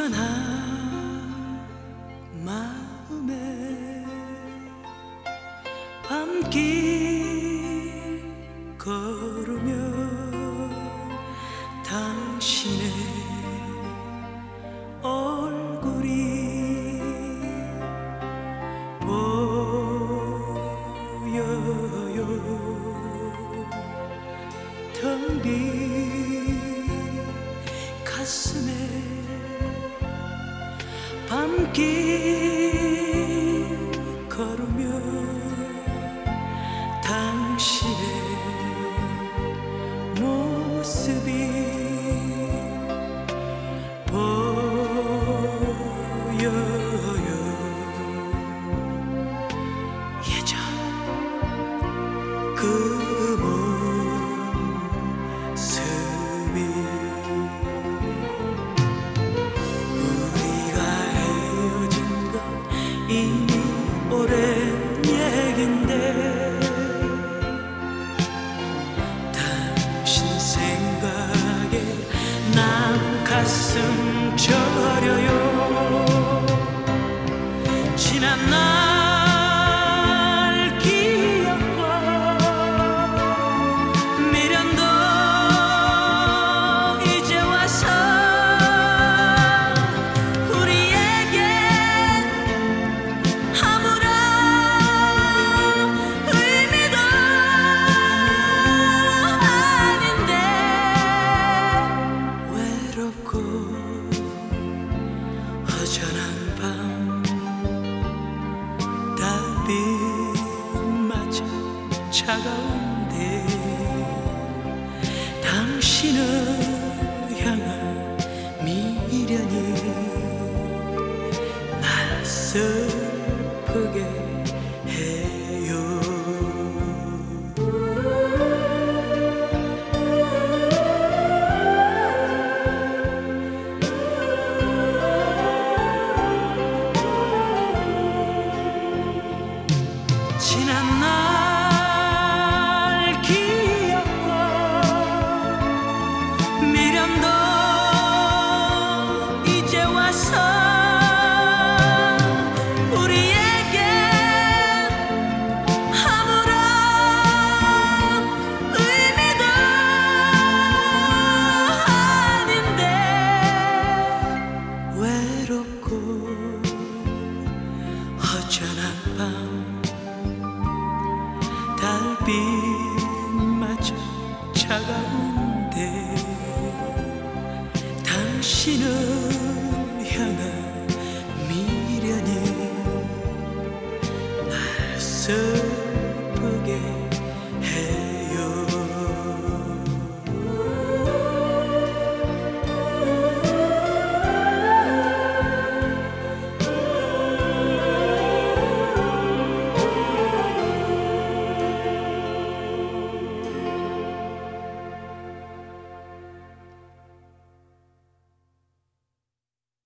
허전한 마음에 밤길 걸으며 당신의 얼굴이 보여요. 텅 빈 가슴에 밤길 걸으며 당신의 모습이 보여요. 예전 그 모습이 우리가 헤어진 건 이미 오랜 얘긴데 당신 생각에 난 가슴 저려요. 지난 날 기억과 미련도 이제 와서 우리에게 아무런 의미도 아닌데 외롭고 허전한 밤 달빛마저 차가운데 당신을 향한 미련이 날 슬프게 해요. 지난 날 기억과 미련도 이제 와서 우리에게 아무런 의미도 아닌데 외롭고 허전한 밤 달빛